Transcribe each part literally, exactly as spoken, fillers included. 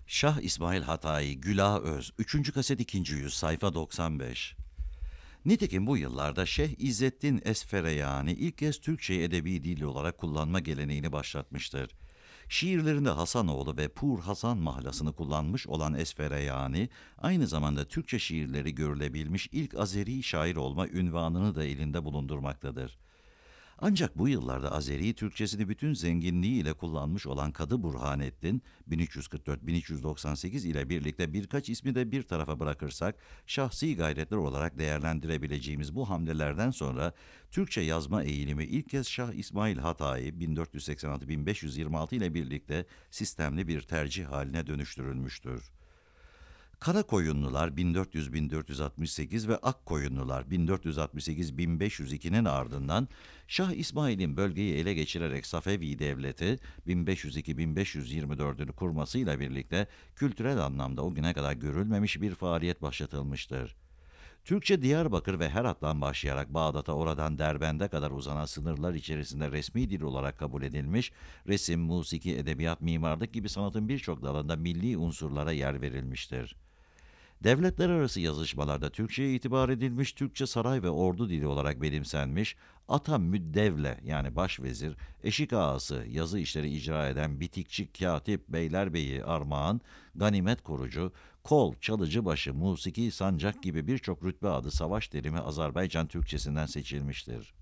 Şah İsmail Hatayi, Gülah Öz, üçüncü kaset ikinci yüz, sayfa doksan beş. Nitekim bu yıllarda Şeyh İzzettin Esfereyani ilk kez Türkçeyi edebi dil olarak kullanma geleneğini başlatmıştır. Şiirlerinde Hasanoğlu ve Pur Hasan mahlasını kullanmış olan Esfereyani, aynı zamanda Türkçe şiirleri görülebilmiş ilk Azeri şair olma ünvanını da elinde bulundurmaktadır. Ancak bu yıllarda Azeri Türkçesini bütün zenginliğiyle kullanmış olan Kadı Burhanettin, bin üç yüz kırk dört bin üç yüz doksan sekiz ile birlikte birkaç ismi de bir tarafa bırakırsak, şahsi gayretler olarak değerlendirebileceğimiz bu hamlelerden sonra Türkçe yazma eğilimi ilk kez Şah İsmail Hatayi bin dört yüz seksen altı bin beş yüz yirmi altı ile birlikte sistemli bir tercih haline dönüştürülmüştür. Karakoyunlular bin dört yüz bin dört yüz altmış sekiz ve Akkoyunlular bin dört yüz altmış sekiz bin beş yüz ikinin ardından Şah İsmail'in bölgeyi ele geçirerek Safevi Devleti bin beş yüz iki bin beş yüz yirmi dördünü kurmasıyla birlikte kültürel anlamda o güne kadar görülmemiş bir faaliyet başlatılmıştır. Türkçe Diyarbakır ve Herat'tan başlayarak Bağdat'a, oradan Derbent'e kadar uzanan sınırlar içerisinde resmi dil olarak kabul edilmiş, resim, musiki, edebiyat, mimarlık gibi sanatın birçok dalında milli unsurlara yer verilmiştir. Devletler arası yazışmalarda Türkçe'ye itibar edilmiş, Türkçe saray ve ordu dili olarak benimsenmiş, ata müddevle yani başvezir, eşik ağası, yazı işleri icra eden bitikçi, katip, beylerbeyi, armağan, ganimet korucu, kol, çalıcıbaşı, musiki, sancak gibi birçok rütbe adı savaş terimi Azerbaycan Türkçesinden seçilmiştir.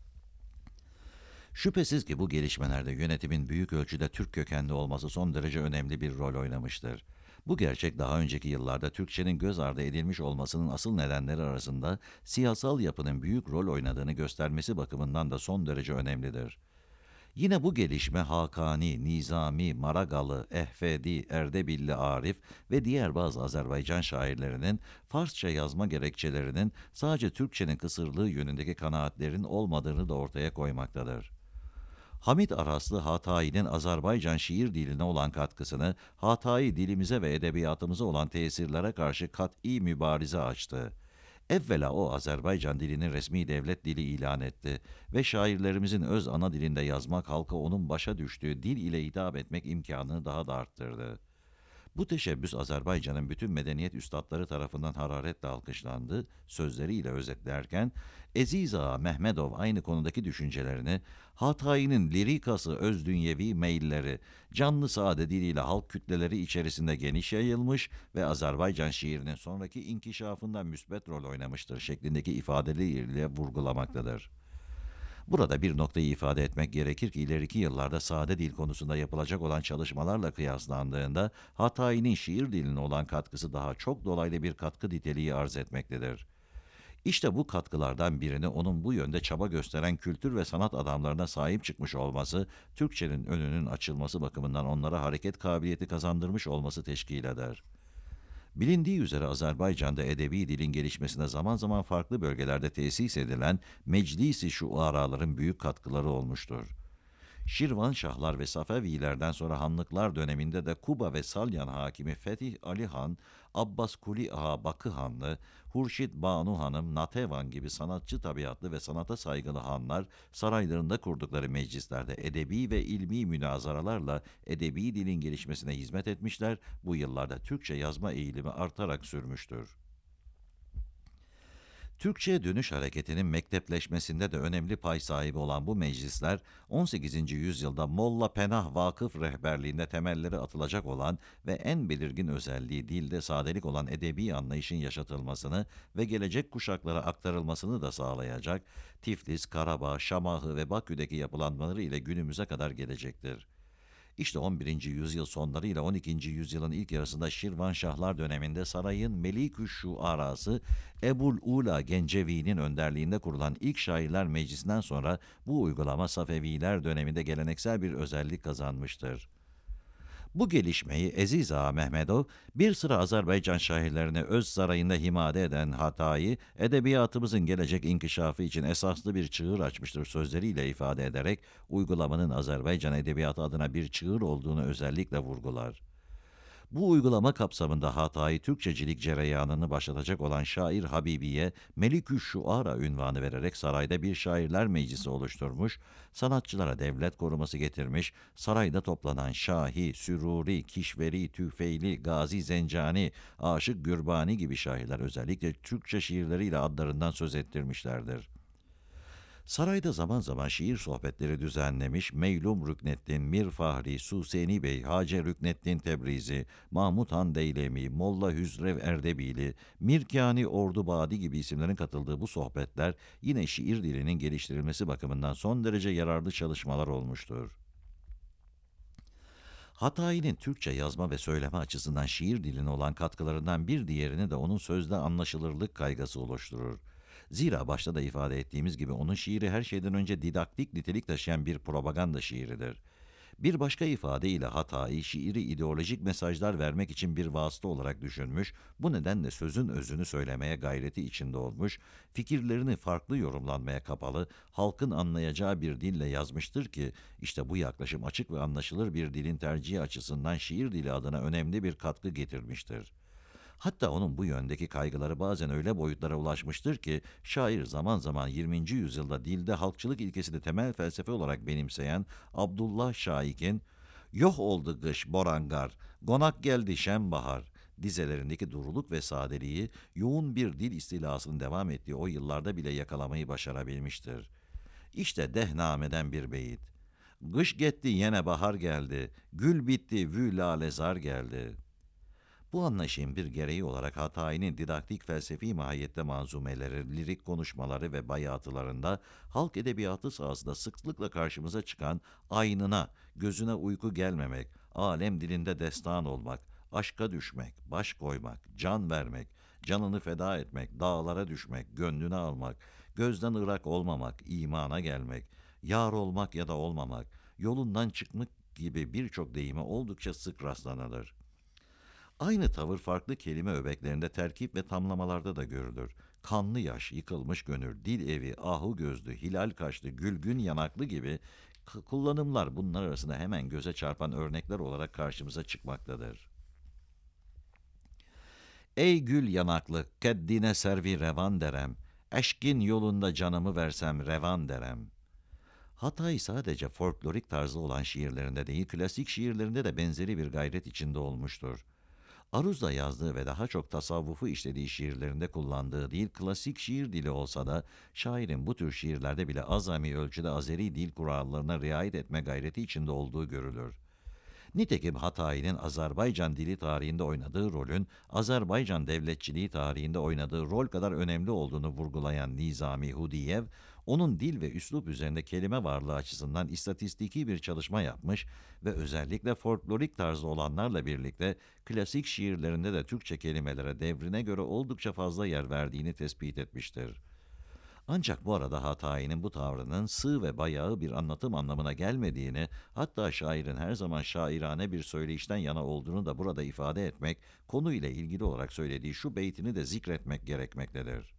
Şüphesiz ki bu gelişmelerde yönetimin büyük ölçüde Türk kökenli olması son derece önemli bir rol oynamıştır. Bu gerçek daha önceki yıllarda Türkçenin göz ardı edilmiş olmasının asıl nedenleri arasında siyasal yapının büyük rol oynadığını göstermesi bakımından da son derece önemlidir. Yine bu gelişme Hakani, Nizami, Maragalı, Ehfedi, Erdebilli Arif ve diğer bazı Azerbaycan şairlerinin Farsça yazma gerekçelerinin sadece Türkçenin kısırlığı yönündeki kanaatlerin olmadığını da ortaya koymaktadır. Hamid Araslı Hatayi'nin Azerbaycan şiir diline olan katkısını, Hatayi dilimize ve edebiyatımıza olan tesirlere karşı kat'i mübarize açtı. Evvela o Azerbaycan dilini resmi devlet dili ilan etti ve şairlerimizin öz ana dilinde yazmak halka onun başa düştüğü dil ile hitap etmek imkanını daha da arttırdı. Bu teşebbüs Azerbaycan'ın bütün medeniyet üstadları tarafından hararetle alkışlandı, sözleriyle özetlerken Eziz Ağa Mehmedov aynı konudaki düşüncelerini Hatayi'nin lirikası özdünyevi meyilleri, canlı sade diliyle halk kütleleri içerisinde geniş yayılmış ve Azerbaycan şiirinin sonraki inkişafında müsbet rol oynamıştır şeklindeki ifadeleriyle vurgulamaktadır. Burada bir noktayı ifade etmek gerekir ki ileriki yıllarda sade dil konusunda yapılacak olan çalışmalarla kıyaslandığında Hatayi'nin şiir diline olan katkısı daha çok dolaylı bir katkı niteliği arz etmektedir. İşte bu katkılardan birini onun bu yönde çaba gösteren kültür ve sanat adamlarına sahip çıkmış olması, Türkçenin önünün açılması bakımından onlara hareket kabiliyeti kazandırmış olması teşkil eder. Bilindiği üzere Azerbaycan'da edebi dilin gelişmesine zaman zaman farklı bölgelerde tesis edilen meclisi şuaraların büyük katkıları olmuştur. Şirvanşahlar ve Safevilerden sonra Hanlıklar döneminde de Kuba ve Salyan hakimi Fetih Ali Han, Abbas Kuli Ağa Bakı Hanlı, Hurşit Banu Hanım, Natevan gibi sanatçı tabiatlı ve sanata saygılı hanlar saraylarında kurdukları meclislerde edebi ve ilmi münazaralarla edebi dilin gelişmesine hizmet etmişler, bu yıllarda Türkçe yazma eğilimi artarak sürmüştür. Türkçe'ye dönüş hareketinin mektepleşmesinde de önemli pay sahibi olan bu meclisler, on sekizinci yüzyılda Molla Penah Vakıf rehberliğinde temelleri atılacak olan ve en belirgin özelliği dilde sadelik olan edebi anlayışın yaşatılmasını ve gelecek kuşaklara aktarılmasını da sağlayacak, Tiflis, Karabağ, Şamahı ve Bakü'deki yapılanmaları ile günümüze kadar gelecektir. İşte on birinci yüzyıl sonları ile on ikinci yüzyılın ilk yarısında Şirvanşahlar döneminde sarayın Melikü Şuarası Ebul Ula Gencevi'nin önderliğinde kurulan ilk Şairler Meclisi'nden sonra bu uygulama Safeviler döneminde geleneksel bir özellik kazanmıştır. Bu gelişmeyi Eziz Ağa Mehmedov, bir sıra Azerbaycan şairlerini öz sarayında himade eden Hatayi, edebiyatımızın gelecek inkişafı için esaslı bir çığır açmıştır sözleriyle ifade ederek, uygulamanın Azerbaycan edebiyatı adına bir çığır olduğunu özellikle vurgular. Bu uygulama kapsamında Hatay Türkçecilik cereyanını başlatacak olan şair Habibi'ye Melikü Şuara ünvanı vererek sarayda bir şairler meclisi oluşturmuş, sanatçılara devlet koruması getirmiş, sarayda toplanan Şahi, Süruri, Kişveri, Tüfeili, Gazi Zencani, Aşık Gürbani gibi şairler özellikle Türkçe şiirleriyle adlarından söz ettirmişlerdir. Sarayda zaman zaman şiir sohbetleri düzenlemiş, Meylum Rükneddin, Mir Fahri, Suseni Bey, Hacer Rükneddin Tebrizi, Mahmut Han Deylemi, Molla Hüzrev Erdebili, Mirkani Ordubadi gibi isimlerin katıldığı bu sohbetler yine şiir dilinin geliştirilmesi bakımından son derece yararlı çalışmalar olmuştur. Hatayi'nin Türkçe yazma ve söyleme açısından şiir diline olan katkılarından bir diğerini de onun sözde anlaşılırlık kaygısı oluşturur. Zira başta da ifade ettiğimiz gibi onun şiiri her şeyden önce didaktik nitelik taşıyan bir propaganda şiiridir. Bir başka ifadeyle Hatayi, şiiri ideolojik mesajlar vermek için bir vasıta olarak düşünmüş, bu nedenle sözün özünü söylemeye gayreti içinde olmuş, fikirlerini farklı yorumlanmaya kapalı, halkın anlayacağı bir dille yazmıştır ki, işte bu yaklaşım açık ve anlaşılır bir dilin tercihi açısından şiir dili adına önemli bir katkı getirmiştir. Hatta onun bu yöndeki kaygıları bazen öyle boyutlara ulaşmıştır ki şair zaman zaman yirminci yüzyılda dilde halkçılık ilkesini temel felsefe olarak benimseyen Abdullah Şaik'in "Yok oldu kış borangar, konak geldi şembahar" dizelerindeki duruluk ve sadeliği yoğun bir dil istilasının devam ettiği o yıllarda bile yakalamayı başarabilmiştir. İşte Dehname'den bir beyit. "Kış gitti yine bahar geldi, gül bitti vü lalezar geldi." Bu anlayışın bir gereği olarak Hatayi'nin didaktik felsefi mahiyette manzumeleri, lirik konuşmaları ve bayatılarında halk edebiyatı sahasında sıklıkla karşımıza çıkan aynına, gözüne uyku gelmemek, alem dilinde destan olmak, aşka düşmek, baş koymak, can vermek, canını feda etmek, dağlara düşmek, gönlünü almak, gözden ırak olmamak, imana gelmek, yar olmak ya da olmamak, yolundan çıkmak gibi birçok deyime oldukça sık rastlanılır. Aynı tavır farklı kelime öbeklerinde terkip ve tamlamalarda da görülür. Kanlı yaş, yıkılmış gönül, dil evi, ahu gözlü, hilal kaşlı, gülgün yanaklı gibi k- kullanımlar bunlar arasında hemen göze çarpan örnekler olarak karşımıza çıkmaktadır. Ey gül yanaklı, keddine servi revan derem, eşkin yolunda canımı versem revan derem. Hatay sadece folklorik tarzı olan şiirlerinde değil, klasik şiirlerinde de benzeri bir gayret içinde olmuştur. Aruz'da yazdığı ve daha çok tasavvufu işlediği şiirlerinde kullandığı dil klasik şiir dili olsa da şairin bu tür şiirlerde bile azami ölçüde Azeri dil kurallarına riayet etme gayreti içinde olduğu görülür. Nitekim Hatayi'nin Azerbaycan dili tarihinde oynadığı rolün Azerbaycan devletçiliği tarihinde oynadığı rol kadar önemli olduğunu vurgulayan Nizami Hudiyev, onun dil ve üslup üzerinde kelime varlığı açısından istatistiki bir çalışma yapmış ve özellikle folklorik tarzda olanlarla birlikte klasik şiirlerinde de Türkçe kelimelere devrine göre oldukça fazla yer verdiğini tespit etmiştir. Ancak bu arada Hatayi'nin bu tavrının sığ ve bayağı bir anlatım anlamına gelmediğini, hatta şairin her zaman şairane bir söyleyişten yana olduğunu da burada ifade etmek, konuyla ilgili olarak söylediği şu beytini de zikretmek gerekmektedir.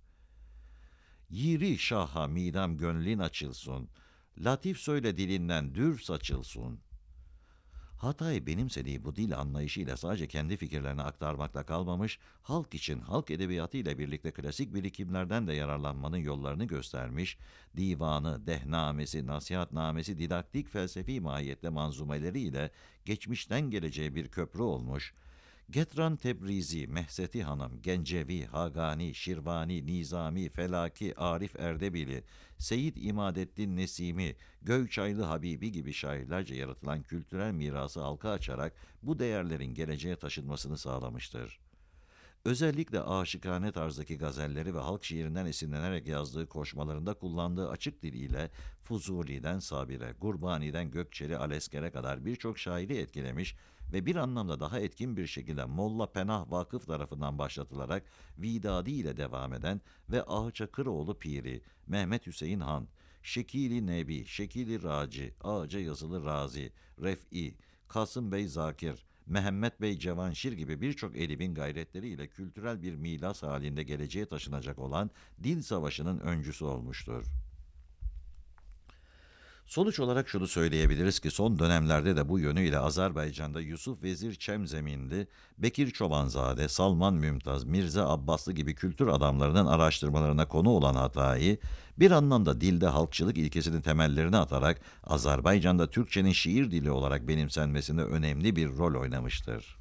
Yiri şaha midem gönlün açılsın, latif söyle dilinden dür saçılsın. Hatay benimsediği bu dil anlayışıyla sadece kendi fikirlerini aktarmakla kalmamış, halk için halk edebiyatı ile birlikte klasik birikimlerden de yararlanmanın yollarını göstermiş, divanı, dehnamesi, nasihatnamesi, didaktik felsefi mahiyette manzumeleriyle geçmişten geleceğe bir köprü olmuş, Getran Tebrizi, Mehseti Hanım, Gencevi, Hagani, Şirvani, Nizami, Felaki, Arif Erdebili, Seyyid İmadettin Nesimi, Göyçaylı Habibi gibi şairlerce yaratılan kültürel mirası halka açarak bu değerlerin geleceğe taşınmasını sağlamıştır. Özellikle aşıkane tarzdaki gazelleri ve halk şiirinden esinlenerek yazdığı koşmalarında kullandığı açık diliyle Fuzuli'den Sabire, Gurbani'den Gökçeli Alesker'e kadar birçok şairi etkilemiş ve bir anlamda daha etkin bir şekilde Molla Penah Vakıf tarafından başlatılarak Vidadi ile devam eden ve Ağa Çakıroğlu Piri, Mehmet Hüseyin Han, Şekili Nebi, Şekili Raci, Ağaca Yazılı Razi, Ref'i, Kasım Bey Zakir, Mehmet Bey Cevanşir gibi birçok edibin gayretleriyle kültürel bir milas halinde geleceğe taşınacak olan Dil Savaşı'nın öncüsü olmuştur. Sonuç olarak şunu söyleyebiliriz ki son dönemlerde de bu yönüyle Azerbaycan'da Yusuf Vezir Çemzeminli, Bekir Çobanzade, Salman Mümtaz, Mirza Abbaslı gibi kültür adamlarının araştırmalarına konu olan Hatayi, bir anlamda dilde halkçılık ilkesinin temellerini atarak Azerbaycan'da Türkçenin şiir dili olarak benimsenmesinde önemli bir rol oynamıştır.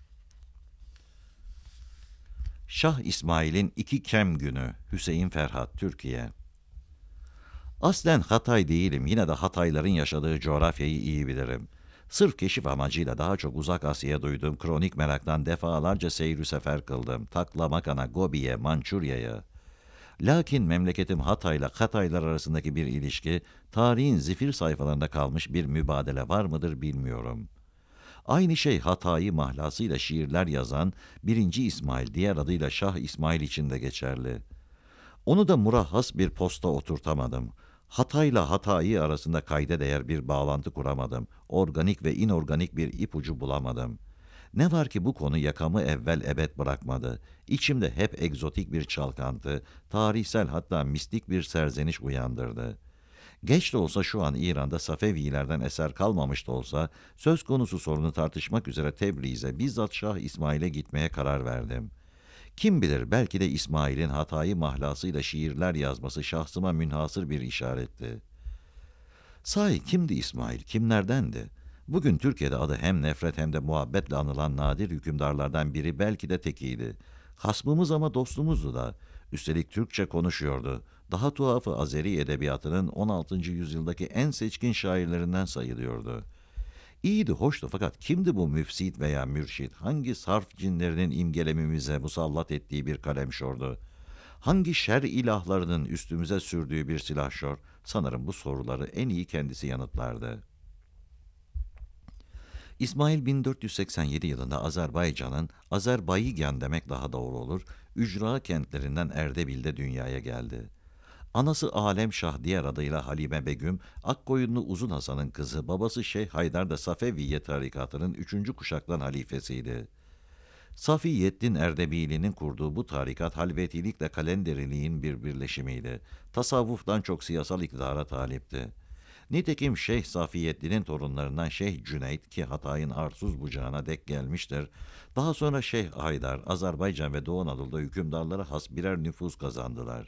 Şah İsmail'in iki Kem Günü, Hüseyin Ferhat, Türkiye. Aslen Hatay değilim, yine de Hatayların yaşadığı coğrafyayı iyi bilirim. Sırf keşif amacıyla daha çok Uzak Asya'ya duyduğum kronik meraktan defalarca seyri sefer kıldım. Taklamakana, Gobi'ye, Mançurya'ya. Lakin memleketim Hatay'la Kataylar arasındaki bir ilişki, tarihin zifir sayfalarında kalmış bir mübadele var mıdır bilmiyorum. Aynı şey Hatay'ı mahlasıyla şiirler yazan birinci İsmail, diğer adıyla Şah İsmail için de geçerli. Onu da murahhas bir posta oturtamadım. Hatayla Hatayi arasında kayda değer bir bağlantı kuramadım. Organik ve inorganik bir ipucu bulamadım. Ne var ki bu konu yakamı evvel ebed bırakmadı. İçimde hep egzotik bir çalkantı, tarihsel hatta mistik bir serzeniş uyandırdı. Geç de olsa şu an İran'da Safevilerden eser kalmamış da olsa, söz konusu sorunu tartışmak üzere Tebriz'e, bizzat Şah İsmail'e gitmeye karar verdim. Kim bilir, belki de İsmail'in Hatayı mahlasıyla şiirler yazması şahsıma münhasır bir işaretti. Sahi kimdi İsmail, kimlerdendi? Bugün Türkiye'de adı hem nefret hem de muhabbetle anılan nadir hükümdarlardan biri, belki de tekiydi. Hasmımız ama dostumuzdu da. Üstelik Türkçe konuşuyordu. Daha tuhafı, Azeri edebiyatının on altıncı yüzyıldaki en seçkin şairlerinden sayılıyordu. İyiydi, hoştu, fakat kimdi bu müfsit veya mürşit? Hangi sarf cinlerinin imgelemimize musallat ettiği bir kalemşordu? Hangi şer ilahlarının üstümüze sürdüğü bir silahşor? Sanırım bu soruları en iyi kendisi yanıtlardı. İsmail bin dört yüz seksen yedi yılında Azerbaycan'ın, Azerbaycan demek daha doğru olur, ücra kentlerinden Erdebil'de dünyaya geldi. Anası Alem Şah, diğer adıyla Halime Begüm, Akkoyunlu Uzun Hasan'ın kızı, babası Şeyh Haydar da Safeviye tarikatının üçüncü kuşaktan halifesiydi. Safiyeddin Erdebili'nin kurduğu bu tarikat, halvetilikle kalenderiliğin bir birleşimiydi. Tasavvuftan çok siyasal iktidara talipti. Nitekim Şeyh Safiyeddin'in torunlarından Şeyh Cüneyt, ki Hatay'ın arsuz bucağına dek gelmiştir, daha sonra Şeyh Haydar, Azerbaycan ve Doğu Anadolu'da hükümdarlara has birer nüfuz kazandılar.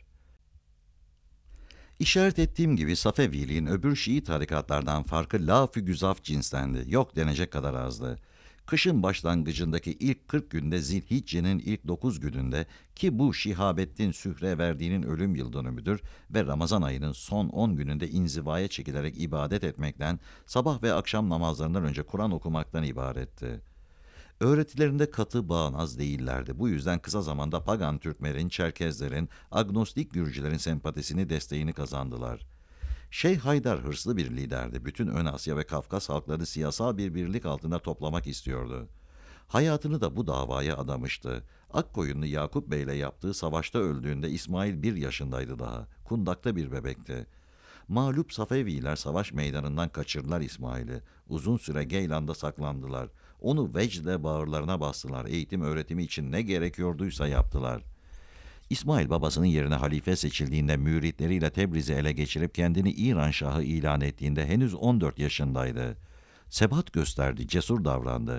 İşaret ettiğim gibi Safeviliğin öbür Şii tarikatlardan farkı laf-ı güzaf cinstendi. Yok denecek kadar azdı. Kışın başlangıcındaki ilk kırk günde, Zilhicce'nin ilk dokuz gününde, ki bu Şihabettin Sühre verdiğinin ölüm yıl dönümüdür ve Ramazan ayının son on gününde inzivaya çekilerek ibadet etmekten, sabah ve akşam namazlarından önce Kur'an okumaktan ibaretti. Öğretilerinde katı, bağnaz değillerdi. Bu yüzden kısa zamanda Pagan Türkmenlerin, Çerkezlerin, agnostik Gürcülerin sempatisini, desteğini kazandılar. Şeyh Haydar hırslı bir liderdi. Bütün Ön Asya ve Kafkas halkları siyasal bir birlik altında toplamak istiyordu. Hayatını da bu davaya adamıştı. Akkoyunlu Yakup Bey ile yaptığı savaşta öldüğünde İsmail bir yaşındaydı daha. Kundakta bir bebekti. Mağlup Safeviler savaş meydanından kaçırdılar İsmail'i. Uzun süre Geylan'da saklandılar. Onu vecdle bağırlarına bastılar. Eğitim öğretimi için ne gerekiyorduysa yaptılar. İsmail babasının yerine halife seçildiğinde, müritleriyle Tebriz'i ele geçirip kendini İran Şahı ilan ettiğinde henüz on dört yaşındaydı. Sebat gösterdi, cesur davrandı.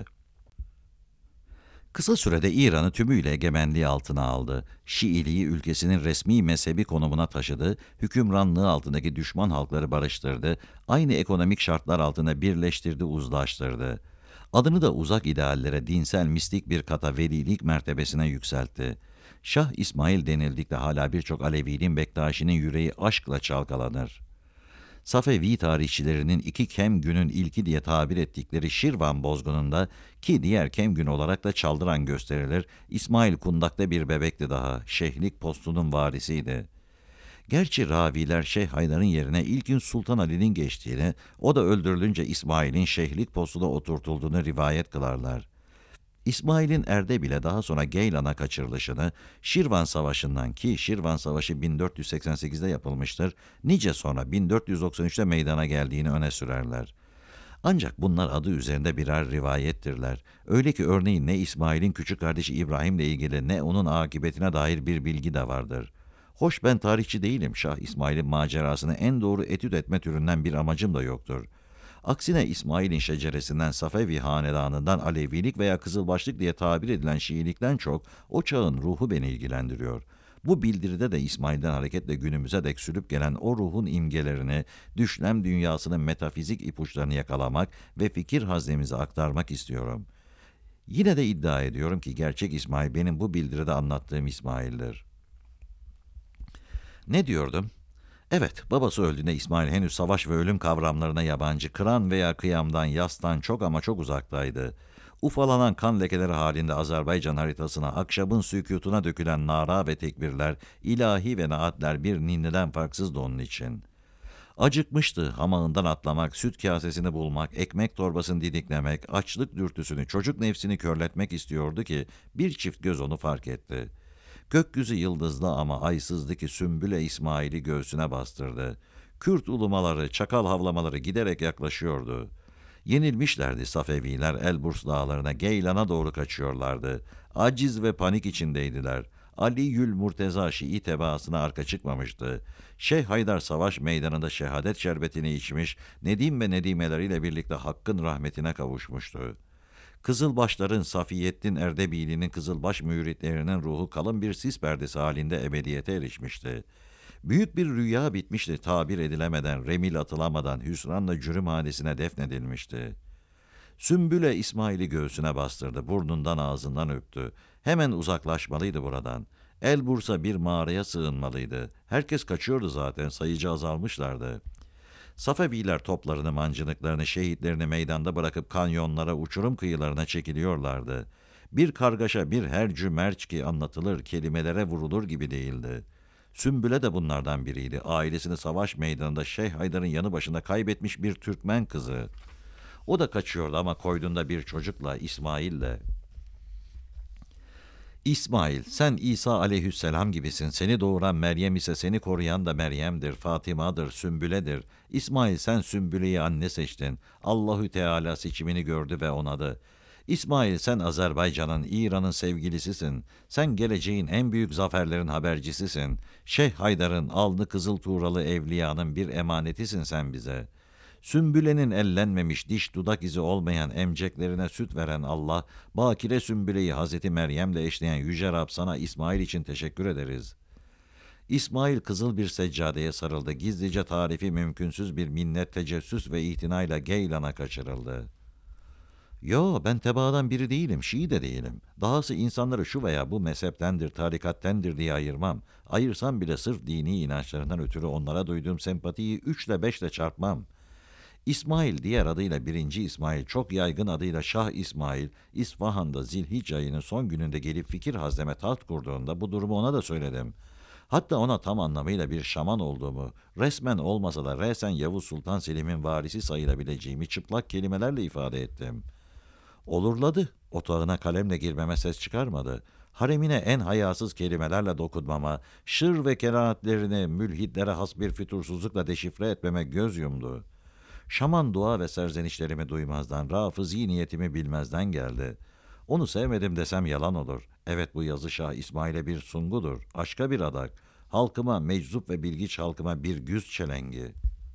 Kısa sürede İran'ı tümüyle egemenliği altına aldı. Şiiliği ülkesinin resmi mezhebi konumuna taşıdı, hükümranlığı altındaki düşman halkları barıştırdı, aynı ekonomik şartlar altında birleştirdi, uzlaştırdı. Adını da uzak ideallere, dinsel mistik bir kata, velilik mertebesine yükseltti. Şah İsmail denildikte hala birçok Aleviliğin, Bektaşi'nin yüreği aşkla çalkalanır. Safevi tarihçilerinin iki Kem günün ilki diye tabir ettikleri Şirvan bozgununda, ki diğer Kem gün olarak da Çaldıran gösterilir, İsmail kundakta bir bebekti daha, şeyhlik postunun varisiydi. Gerçi raviler Şeyh Haydar'ın yerine ilkin Sultan Ali'nin geçtiğini, o da öldürülünce İsmail'in şeyhlik postuna oturtulduğunu rivayet kılarlar. İsmail'in Erdebil'e, daha sonra Geylan'a kaçırılışını, Şirvan Savaşı'ndan, ki Şirvan Savaşı bin dört yüz seksen sekizde yapılmıştır, nice sonra bin dört yüz doksan üçte meydana geldiğini öne sürerler. Ancak bunlar adı üzerinde birer rivayettirler. Öyle ki örneğin ne İsmail'in küçük kardeşi İbrahim'le ilgili ne onun akıbetine dair bir bilgi de vardır. Hoş ben tarihçi değilim. Şah İsmail'in macerasını en doğru etüt etme türünden bir amacım da yoktur. Aksine İsmail'in şeceresinden, Safevi hanedanından Alevilik veya Kızılbaşlık diye tabir edilen Şiilikten çok o çağın ruhu beni ilgilendiriyor. Bu bildiride de İsmail'den hareketle günümüze dek sürüp gelen o ruhun imgelerini, düşlem dünyasının metafizik ipuçlarını yakalamak ve fikir haznemize aktarmak istiyorum. Yine de iddia ediyorum ki gerçek İsmail benim bu bildiride anlattığım İsmail'dir. Ne diyordum? Evet, babası öldüğünde İsmail henüz savaş ve ölüm kavramlarına yabancı, kıran veya kıyamdan, yastan çok ama çok uzaktaydı. Ufalanan kan lekeleri halinde Azerbaycan haritasına, akşabın sükûtuna dökülen nara ve tekbirler, ilahi ve naatler bir ninniden farksızdı onun için. Acıkmıştı, hamağından atlamak, süt kasesini bulmak, ekmek torbasını didiklemek, açlık dürtüsünü, çocuk nefsini körletmek istiyordu ki bir çift göz onu fark etti. Gökyüzü yıldızlı ama aysızdı ki Sümbüle İsmail'i göğsüne bastırdı. Kürt ulumaları, çakal havlamaları giderek yaklaşıyordu. Yenilmişlerdi Safeviler, Elburs dağlarına, Geylan'a doğru kaçıyorlardı. Aciz ve panik içindeydiler. Ali Yül Murteza Şii tebaasına arka çıkmamıştı. Şeyh Haydar savaş meydanında şehadet şerbetini içmiş, Nedim ve Nedimeleriyle birlikte Hakk'ın rahmetine kavuşmuştu. Kızılbaşların, Safiyettin Erdebili'nin Kızılbaş müritlerinin ruhu kalın bir sis perdesi halinde ebediyete erişmişti. Büyük bir rüya bitmişti, tabir edilemeden, remil atılamadan hüsranla cürüm hanesine defnedilmişti. Sümbüle İsmail'i göğsüne bastırdı, burnundan ağzından öptü. Hemen uzaklaşmalıydı buradan. Elbursa bir mağaraya sığınmalıydı. Herkes kaçıyordu zaten, sayıcı azalmışlardı. Safeviler toplarını, mancınıklarını, şehitlerini meydanda bırakıp kanyonlara, uçurum kıyılarına çekiliyorlardı. Bir kargaşa, bir hercü merç ki anlatılır, kelimelere vurulur gibi değildi. Sümbüle de bunlardan biriydi. Ailesini savaş meydanında Şeyh Haydar'ın yanı başında kaybetmiş bir Türkmen kızı. O da kaçıyordu ama koynunda bir çocukla, İsmail'le. İsmail, sen İsa aleyhisselam gibisin. Seni doğuran Meryem ise seni koruyan da Meryem'dir, Fatıma'dır, Sümbüle'dir. İsmail sen Sümbüle'yi anne seçtin. Allahü Teala seçimini gördü ve onadı. İsmail sen Azerbaycan'ın, İran'ın sevgilisisin. Sen geleceğin en büyük zaferlerin habercisisin. Şeyh Haydar'ın, alnı kızıl tuğralı evliyanın bir emanetisin sen bize.'' Sümbülenin ellenmemiş, diş dudak izi olmayan emceklerine süt veren Allah, Bakire Sümbüle'yi Hazreti Meryem'le eşleyen Yüce Rab sana İsmail için teşekkür ederiz. İsmail kızıl bir seccadeye sarıldı, gizlice tarifi mümkünsüz bir minnet, tecessüs ve itinayla Geylan'a kaçırıldı. Yo, ben tebaadan biri değilim, Şii de değilim. Dahası insanları şu veya bu mezheptendir, tarikattendir diye ayırmam. Ayırsam bile sırf dini inançlarından ötürü onlara duyduğum sempatiyi üçle beşle çarpmam.'' İsmail diğer adıyla birinci İsmail, çok yaygın adıyla Şah İsmail, İsfahan'da Zilhicce ayının son gününde gelip fikir hazneme taht kurduğunda bu durumu ona da söyledim. Hatta ona tam anlamıyla bir şaman olduğumu, resmen olmasa da resen Yavuz Sultan Selim'in varisi sayılabileceğimi çıplak kelimelerle ifade ettim. Olurladı, otağına kalemle girmeme ses çıkarmadı. Haremine en hayasız kelimelerle dokunmama, şır ve kerahatlerini mülhitlere has bir fütursuzlukla deşifre etmeme göz yumdu.'' Şaman dua ve serzenişlerimi duymazdan, rafızi niyetimi bilmezden geldi. Onu sevmedim desem yalan olur. Evet bu yazı Şah İsmail'e bir sungudur, aşka bir adak. Halkıma, meczup ve bilgiç halkıma bir güz çelengi.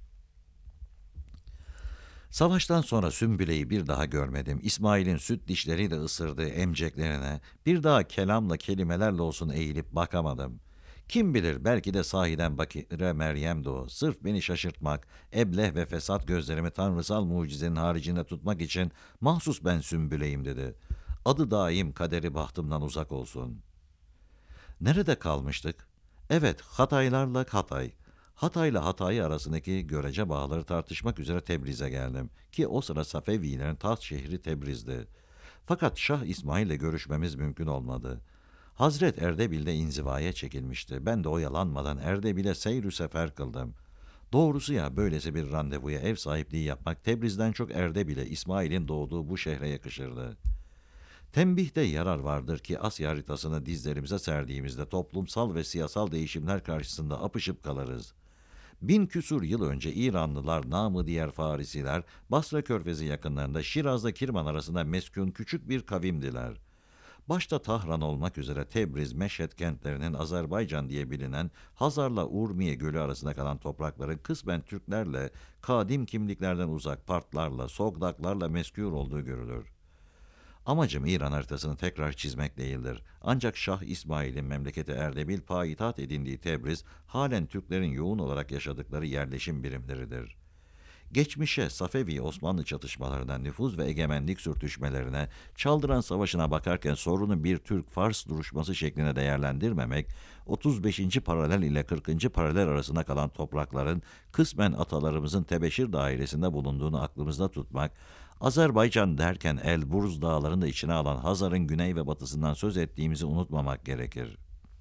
Savaştan sonra Sümbüle'yi bir daha görmedim. İsmail'in süt dişleriyle ısırdığı emceklerine bir daha kelamla kelimelerle olsun eğilip bakamadım. Kim bilir belki de sahiden Bakire Meryem'di o. Sırf beni şaşırtmak, ebleh ve fesat gözlerimi tanrısal mucizenin haricinde tutmak için mahsus ben Sümbüleyim dedi. Adı daim kaderi bahtımdan uzak olsun. Nerede kalmıştık? Evet, Hataylarla Hatay. Hatay'la Hatay arasındaki görece bağları tartışmak üzere Tebriz'e geldim. Ki o sıra Safevilerin taht şehri Tebriz'di. Fakat Şah İsmail'le görüşmemiz mümkün olmadı. Hazret Erdebil'de inzivaya çekilmişti. Ben de oyalanmadan Erdebil'e seyr-ü sefer kıldım. Doğrusu ya böylesi bir randevuya ev sahipliği yapmak Tebriz'den çok Erdebil'e, İsmail'in doğduğu bu şehre yakışırdı. Tembihte yarar vardır ki Asya haritasını dizlerimize serdiğimizde toplumsal ve siyasal değişimler karşısında apışıp kalırız. Bin küsur yıl önce İranlılar, namı diğer Farisiler, Basra Körfezi yakınlarında Şiraz'la Kirman arasında meskun küçük bir kavimdiler. Başta Tahran olmak üzere Tebriz, Meşhed kentlerinin Azerbaycan diye bilinen Hazar'la Urmiye Gölü arasında kalan toprakların kısmen Türklerle, kadim kimliklerden uzak partlarla, sogdaklarla meskûr olduğu görülür. Amacım İran haritasını tekrar çizmek değildir. Ancak Şah İsmail'in memleketi Erdebil payitaht edindiği Tebriz, halen Türklerin yoğun olarak yaşadıkları yerleşim birimleridir. Geçmişe, Safevi-Osmanlı çatışmalarına, nüfuz ve egemenlik sürtüşmelerine, Çaldıran Savaşı'na bakarken sorunu bir Türk-Fars duruşması şeklinde değerlendirmemek, otuz beşinci paralel ile kırkıncı paralel arasında kalan toprakların kısmen atalarımızın tebeşir dairesinde bulunduğunu aklımızda tutmak, Azerbaycan derken Elburz dağlarını da içine alan Hazar'ın güney ve batısından söz ettiğimizi unutmamak gerekir.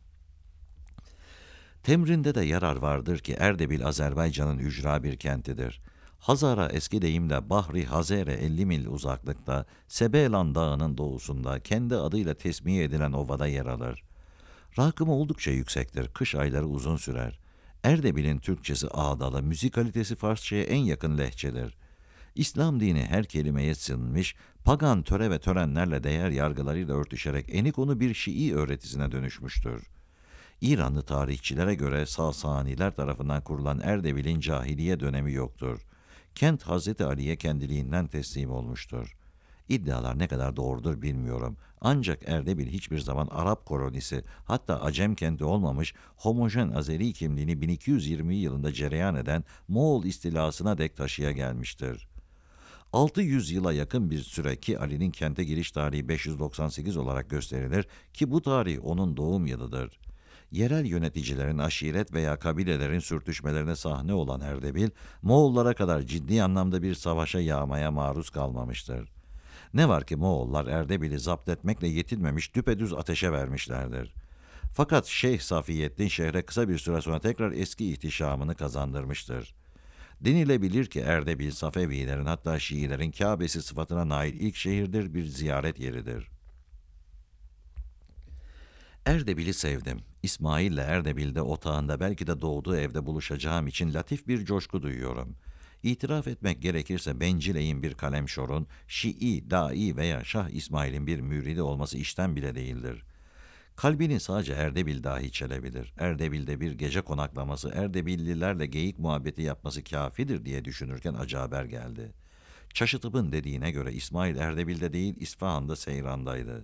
Temrinde de yarar vardır ki Erdebil Azerbaycan'ın ücra bir kentidir. Hazara eski deyimle Bahri Hazere elli mil uzaklıkta, Sebelan Dağı'nın doğusunda kendi adıyla tesmiye edilen ovada yer alır. Rakımı oldukça yüksektir, kış ayları uzun sürer. Erdebil'in Türkçesi ağdalı, müzikalitesi Farsçaya en yakın lehçedir. İslam dini her kelimeye sığınmış, pagan töre ve törenlerle değer yargılarıyla örtüşerek enikonu bir Şii öğretisine dönüşmüştür. İranlı tarihçilere göre Sasaniler tarafından kurulan Erdebil'in cahiliye dönemi yoktur. Kent Hazreti Ali'ye kendiliğinden teslim olmuştur. İddialar ne kadar doğrudur bilmiyorum. Ancak Erdebil hiçbir zaman Arap kolonisi, hatta Acem kenti olmamış, homojen Azeri kimliğini bin iki yüz yirmi yılında cereyan eden Moğol istilasına dek taşıya gelmiştir. altı yüz yıla yakın bir süre ki Ali'nin kente giriş tarihi beş yüz doksan sekiz olarak gösterilir ki bu tarih onun doğum yılıdır. Yerel yöneticilerin aşiret veya kabilelerin sürtüşmelerine sahne olan Erdebil, Moğollara kadar ciddi anlamda bir savaşa yağmaya maruz kalmamıştır. Ne var ki Moğollar Erdebil'i zapt etmekle yetinmemiş, düpedüz ateşe vermişlerdir. Fakat Şeyh Safiyettin şehre kısa bir süre sonra tekrar eski ihtişamını kazandırmıştır. Denilebilir ki Erdebil, Safevilerin hatta Şiilerin Kâbesi sıfatına nail ilk şehirdir, bir ziyaret yeridir. Erdebil'i sevdim. İsmail'le Erdebil'de otağında belki de doğduğu evde buluşacağım için latif bir coşku duyuyorum. İtiraf etmek gerekirse bencileyim bir kalemşorun, Şii, Dai veya Şah İsmail'in bir müridi olması işten bile değildir. Kalbini sadece Erdebil dahi çelebilir. Erdebil'de bir gece konaklaması, Erdebillilerle geyik muhabbeti yapması kafidir diye düşünürken acı haber geldi. Çaşıtıp'ın dediğine göre İsmail Erdebil'de değil İsfahan'da seyrandaydı.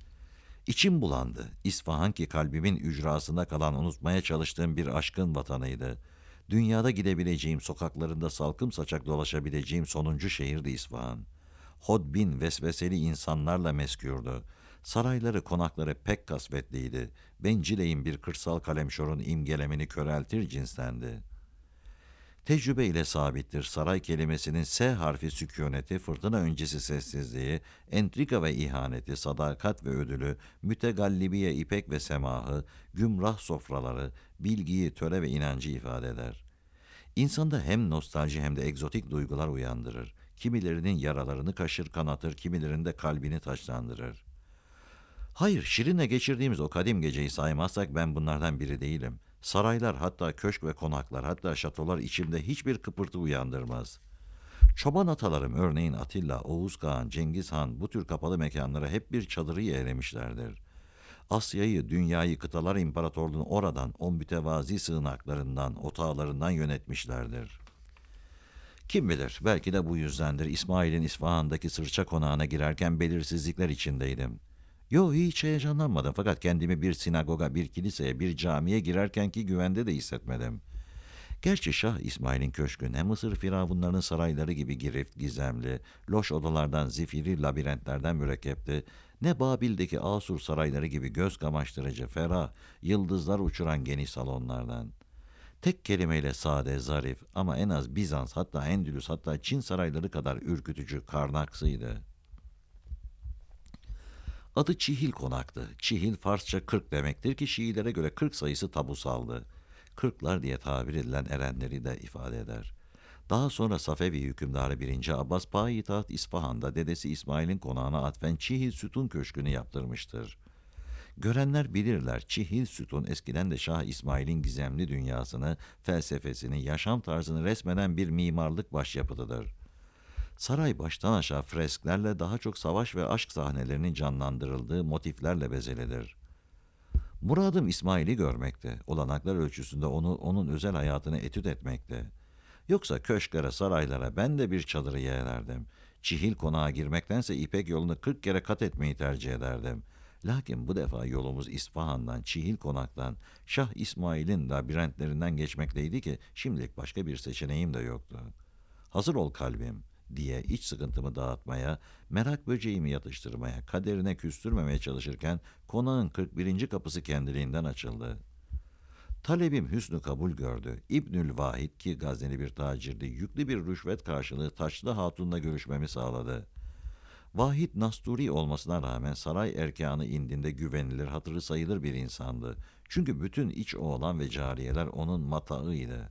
İçim bulandı. İsfahan ki kalbimin ücrasında kalan unutmaya çalıştığım bir aşkın vatanıydı. Dünyada gidebileceğim, sokaklarında salkım saçak dolaşabileceğim sonuncu şehirdi İsfahan. Hodbin vesveseli insanlarla meskûrdu. Sarayları, konakları pek kasvetliydi. Bencileyin bir kırsal kalemşorun imgelemini köreltir cinstendi. Tecrübe ile sabittir. Saray kelimesinin S harfi sükûneti, fırtına öncesi sessizliği, entrika ve ihaneti, sadakat ve ödülü, mütegallibiye ipek ve semahı, gümrah sofraları, bilgiyi, töre ve inancı ifade eder. İnsanda hem nostalji hem de egzotik duygular uyandırır. Kimilerinin yaralarını kaşır kanatır, kimilerinde kalbini taşlandırır. Hayır, Şirin'le geçirdiğimiz o kadim geceyi saymazsak ben bunlardan biri değilim. Saraylar, hatta köşk ve konaklar, hatta şatolar içimde hiçbir kıpırtı uyandırmaz. Çoban atalarım örneğin Atilla, Oğuz Kağan, Cengiz Han bu tür kapalı mekanlara hep bir çadırı yeğlemişlerdir. Asya'yı, dünyayı, kıtalar imparatorluğunu oradan, o mütevazi sığınaklarından, otağlarından yönetmişlerdir. Kim bilir, belki de bu yüzdendir İsmail'in İsfahan'daki sırça konağına girerken belirsizlikler içindeydim. Yo, hiç heyecanlanmadım fakat kendimi bir sinagoga, bir kiliseye, bir camiye girerkenki güvende de hissetmedim. Gerçi Şah İsmail'in köşkü ne Mısır firavunlarının sarayları gibi girift, gizemli, loş odalardan, zifiri labirentlerden mürekkepti, ne Babil'deki Asur sarayları gibi göz kamaştırıcı, ferah, yıldızlar uçuran geniş salonlardan. Tek kelimeyle sade, zarif ama en az Bizans, hatta Endülüs, hatta Çin sarayları kadar ürkütücü, karnaksıydı. Adı Çihil konaktı. Çihil Farsça kırk demektir ki Şiilere göre kırk sayısı tabusaldı. Kırklar diye tabir edilen erenleri de ifade eder. Daha sonra Safevi hükümdarı birinci. Abbas payitaht İsfahan'da dedesi İsmail'in konağına atfen Çihil Sütun Köşkü'nü yaptırmıştır. Görenler bilirler, Çihil Sütun eskiden de Şah İsmail'in gizemli dünyasını, felsefesini, yaşam tarzını resmeden bir mimarlık başyapıtıdır. Saray baştan aşağı fresklerle, daha çok savaş ve aşk sahnelerinin canlandırıldığı motiflerle bezelidir. Muradım İsmail'i görmekte, olanaklar ölçüsünde onu, onun özel hayatını etüt etmekte. Yoksa köşklere, saraylara ben de bir çadırı yeğlerdim. Çihil konağa girmektense İpek yolunu kırk kere kat etmeyi tercih ederdim. Lakin bu defa yolumuz İsfahan'dan, Çihil konaktan, Şah İsmail'in labirentlerinden geçmekteydi ki şimdilik başka bir seçeneğim de yoktu. Hazır ol kalbim diye iç sıkıntımı dağıtmaya, merak böceğimi yatıştırmaya, kaderine küstürmemeye çalışırken konağın kırk birinci kapısı kendiliğinden açıldı. Talebim hüsnü kabul gördü. İbnül Vahid ki Gazneli bir tacirdi, yüklü bir rüşvet karşılığı Taçlı Hatun'la görüşmemi sağladı. Vahid Nasturi olmasına rağmen saray erkanı indinde güvenilir, hatırı sayılır bir insandı. Çünkü bütün iç oğlan ve cariyeler onun matağıydı.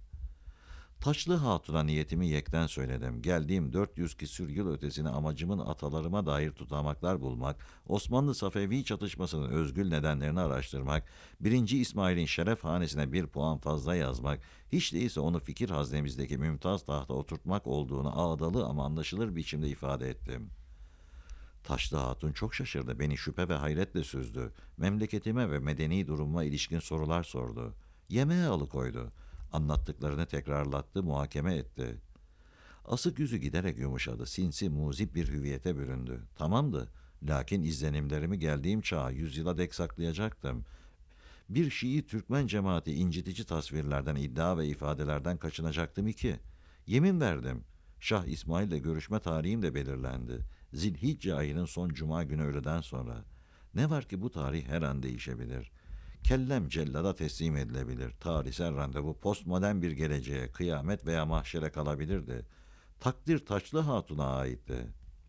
Taçlı Hatun'a niyetimi yekten söyledim. Geldiğim dört yüz küsür yıl ötesine amacımın atalarıma dair tutamaklar bulmak, Osmanlı-Safevi çatışmasının özgül nedenlerini araştırmak, birinci İsmail'in şeref hanesine bir puan fazla yazmak, hiç değilse onu fikir haznemizdeki mümtaz tahta oturtmak olduğunu ağdalı ama anlaşılır biçimde ifade ettim. Taşlı Hatun çok şaşırdı, beni şüphe ve hayretle süzdü. Memleketime ve medeni durumuma ilişkin sorular sordu. Yemeğe alıkoydu. Anlattıklarını tekrarlattı, muhakeme etti. Asık yüzü giderek yumuşadı, sinsi, muzip bir hüviyete büründü. Tamamdı, lakin izlenimlerimi geldiğim çağa yüzyıla dek saklayacaktım. Bir Şii Türkmen cemaati incitici tasvirlerden, iddia ve ifadelerden kaçınacaktım iki. Yemin verdim. Şah İsmail'le görüşme tarihim de belirlendi. Zilhicce ayının son cuma günü öğleden sonra. Ne var ki bu tarih her an değişebilir. Kellem cellada teslim edilebilir. Tarihsel randevu postmodern bir geleceğe, kıyamet veya mahşere kalabilirdi. Takdir Taçlı Hatun'a aitti.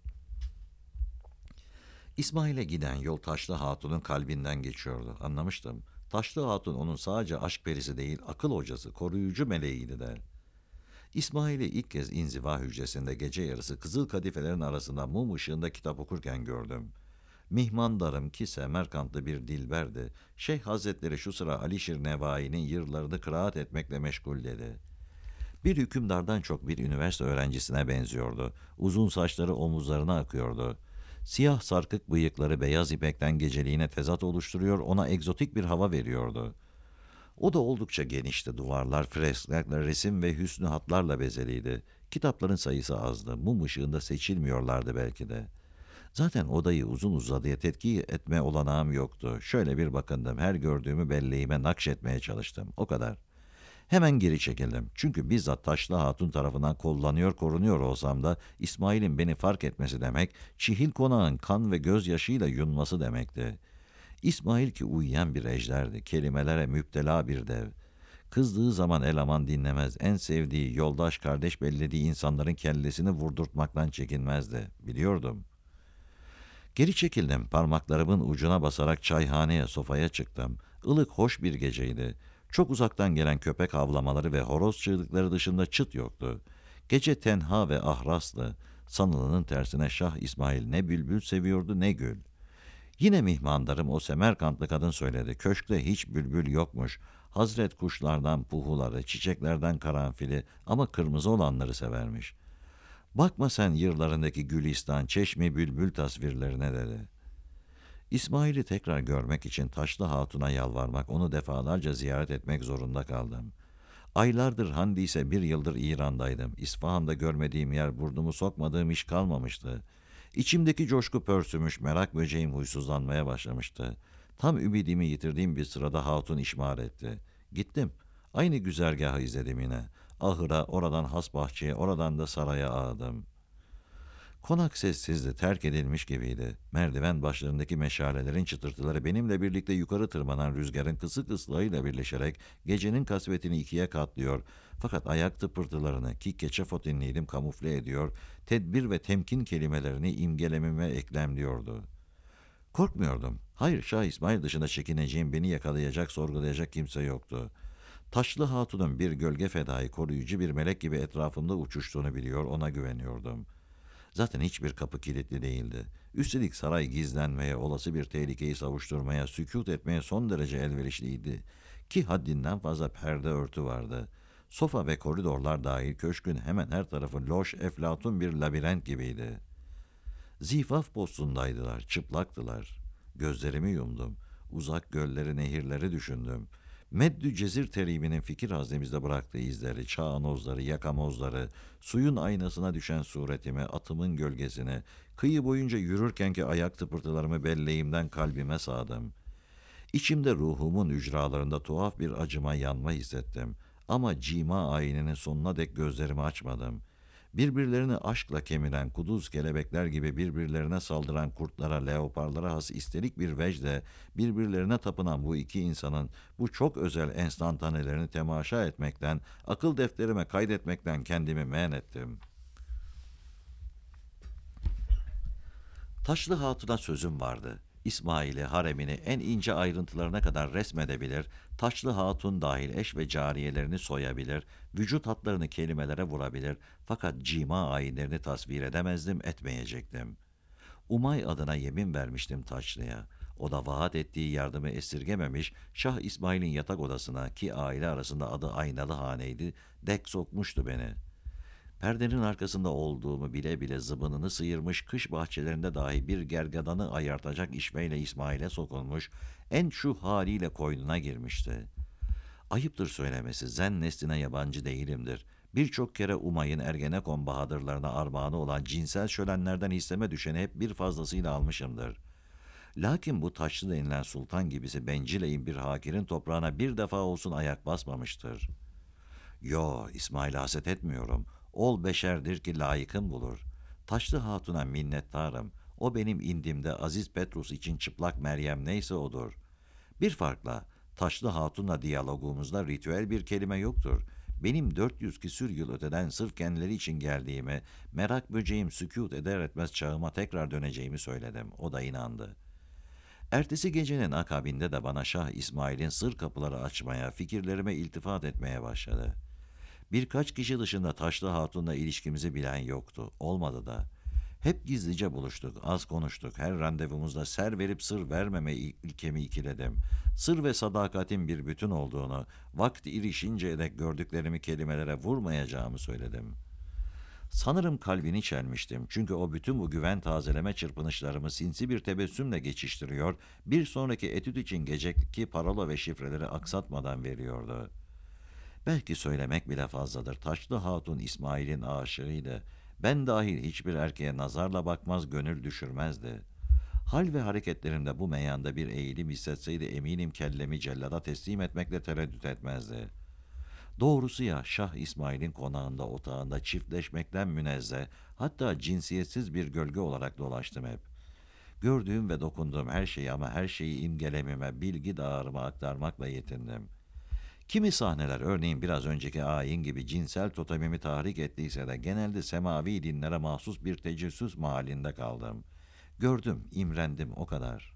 İsmail'e giden yol Taşlı Hatun'un kalbinden geçiyordu. Anlamıştım. Taşlı Hatun onun sadece aşk perisi değil, akıl hocası, koruyucu meleğiydi de. İsmail'i ilk kez inziva hücresinde gece yarısı kızıl kadifelerin arasında mum ışığında kitap okurken gördüm. Mihmandarım ki Semerkantlı bir dilberdi. Şeyh Hazretleri şu sıra Alişir Nevai'nin yırlarını kıraat etmekle meşgul dedi. Bir hükümdardan çok bir üniversite öğrencisine benziyordu. Uzun saçları omuzlarına akıyordu. Siyah sarkık bıyıkları beyaz ipekten geceliğine tezat oluşturuyor, ona egzotik bir hava veriyordu. O da oldukça genişti. Duvarlar fresklerle, resim ve hüsnü hatlarla bezeliydi. Kitapların sayısı azdı. Mum ışığında seçilmiyorlardı belki de. Zaten odayı uzun uzadıya tetkik etme olanağım yoktu. Şöyle bir bakındım. Her gördüğümü belleğime nakşetmeye çalıştım. O kadar. Hemen geri çekildim. Çünkü bizzat Taşlı Hatun tarafından kollanıyor, korunuyor olsam da İsmail'in beni fark etmesi demek, Çihil konağın kan ve gözyaşıyla yunması demekti. İsmail ki uyuyan bir ejderdi, kelimelere müptela bir dev. Kızdığı zaman eleman dinlemez, en sevdiği, yoldaş, kardeş bellediği insanların kellesini vurdurtmaktan çekinmezdi. Biliyordum. Geri çekildim, parmaklarımın ucuna basarak çayhaneye, sofaya çıktım. Ilık, hoş bir geceydi. Çok uzaktan gelen köpek havlamaları ve horoz çığlıkları dışında çıt yoktu. Gece tenha ve ahrastı. Sanılanın tersine Şah İsmail ne bülbül seviyordu ne gül. Yine mihmandarım o Semerkantlı kadın söyledi. Köşkte hiç bülbül yokmuş. Hazret kuşlardan puhuları, çiçeklerden karanfili ama kırmızı olanları severmiş. Bakma sen yırlarındaki gülistan, çeşmi bülbül tasvirlerine dedi. İsmail'i tekrar görmek için Taşlı Hatun'a yalvarmak, onu defalarca ziyaret etmek zorunda kaldım. Aylardır handiyse bir yıldır İran'daydım. İsfahan'da görmediğim yer, burnumu sokmadığım iş kalmamıştı. İçimdeki coşku pörsümüş, merak böceğim huysuzlanmaya başlamıştı. Tam ümidimi yitirdiğim bir sırada hatun işmar etti. Gittim. Aynı güzergahı izledim yine. Ahıra, oradan has bahçeye, oradan da saraya ağladım. Konak sessizdi, terk edilmiş gibiydi. Merdiven başlarındaki meşalelerin çıtırtıları benimle birlikte yukarı tırmanan rüzgarın kısık ıslahıyla birleşerek gecenin kasvetini ikiye katlıyor. Fakat ayak tıpırtılarını ki keçefot inliydim kamufle ediyor, tedbir ve temkin kelimelerini imgelememe eklemliyordu. Korkmuyordum. Hayır, Şah İsmail dışında çekineceğim, beni yakalayacak, sorgulayacak kimse yoktu. Taşlı Hatun'un bir gölge fedai, koruyucu bir melek gibi etrafımda uçuştuğunu biliyor, ona güveniyordum. Zaten hiçbir kapı kilitli değildi. Üstelik saray gizlenmeye, olası bir tehlikeyi savuşturmaya, sükût etmeye son derece elverişliydi. Ki haddinden fazla perde örtü vardı. Sofa ve koridorlar dahil köşkün hemen her tarafı loş, eflatun bir labirent gibiydi. Zifaf postundaydılar, çıplaktılar. Gözlerimi yumdum. Uzak gölleri, nehirleri düşündüm. Meddü Cezir teribinin fikir haznemizde bıraktığı izleri, çağnozları, yakamozları, suyun aynasına düşen suretimi, atımın gölgesini, kıyı boyunca yürürkenki ayak tıpırtılarımı belleğimden kalbime sağdım. İçimde ruhumun ücralarında tuhaf bir acıma, yanma hissettim. Ama cima ayininin sonuna dek gözlerimi açmadım. Birbirlerini aşkla kemiren kuduz kelebekler gibi birbirlerine saldıran kurtlara, leoparlara has isterik bir vecde birbirlerine tapınan bu iki insanın bu çok özel enstantanelerini temaşa etmekten, akıl defterime kaydetmekten kendimi men ettim. Taşlı Hatun'a sözüm vardı. İsmail'i, haremini en ince ayrıntılarına kadar resmedebilir, Taşlı Hatun dahil eş ve cariyelerini soyabilir, vücut hatlarını kelimelere vurabilir, fakat cima ayinlerini tasvir edemezdim, etmeyecektim. Umay adına yemin vermiştim Taşlı'ya. O da vaat ettiği yardımı esirgememiş, Şah İsmail'in yatak odasına, ki aile arasında adı Aynalı Haneydi, dek sokmuştu beni. Perdenin arkasında olduğumu bile bile zıbınını sıyırmış, kış bahçelerinde dahi bir gergadanı ayartacak işveyle İsmail'e sokulmuş, en şu haliyle koynuna girmişti. Ayıptır söylemesi, zen nesline yabancı değilimdir. Birçok kere Umay'ın Ergenekon bahadırlarına armağanı olan cinsel şölenlerden hisseme düşeni hep bir fazlasıyla almışımdır. Lakin bu taşlı denilen sultan gibisi bencileyin bir hakirin toprağına bir defa olsun ayak basmamıştır. Yo, İsmail'e haset etmiyorum. Ol beşerdir ki layıkın bulur. Taşlı Hatun'a minnettarım. O benim indimde Aziz Petrus için çıplak Meryem neyse odur. Bir farkla, Taşlı Hatun'la diyalogumuzda ritüel bir kelime yoktur. Benim dört yüz küsür yıl öteden sırf kendileri için geldiğimi, merak böceğim sükût eder etmez çağıma tekrar döneceğimi söyledim. O da inandı. Ertesi gecenin akabinde de bana Şah İsmail'in sır kapıları açmaya, fikirlerime iltifat etmeye başladı. Birkaç kişi dışında Taşlı Hatun'la ilişkimizi bilen yoktu. Olmadı da. Hep gizlice buluştuk, az konuştuk. Her randevumuzda ser verip sır vermeme ilkemi ikiledim. Sır ve sadakatin bir bütün olduğunu, vakti irişinceye dek gördüklerimi kelimelere vurmayacağımı söyledim. Sanırım kalbini çelmiştim. Çünkü o bütün bu güven tazeleme çırpınışlarımı sinsi bir tebessümle geçiştiriyor, bir sonraki etüt için geceki parola ve şifreleri aksatmadan veriyordu. Belki söylemek bile fazladır. Taşlı Hatun İsmail'in aşığıydı. Ben dahil hiçbir erkeğe nazarla bakmaz, gönül düşürmezdi. Hal ve hareketlerimde bu meyanda bir eğilim hissetseydi eminim kellemi cellada teslim etmekle tereddüt etmezdi. Doğrusu ya, Şah İsmail'in konağında, otağında çiftleşmekten münezzeh, hatta cinsiyetsiz bir gölge olarak dolaştım hep. Gördüğüm ve dokunduğum her şeyi, ama her şeyi imgelemime, bilgi dağarıma aktarmakla yetindim. Kimi sahneler, örneğin biraz önceki ayin gibi cinsel totemimi tahrik ettiyse de genelde semavi dinlere mahsus bir tecessüs mahallinde kaldım. Gördüm, imrendim, o kadar.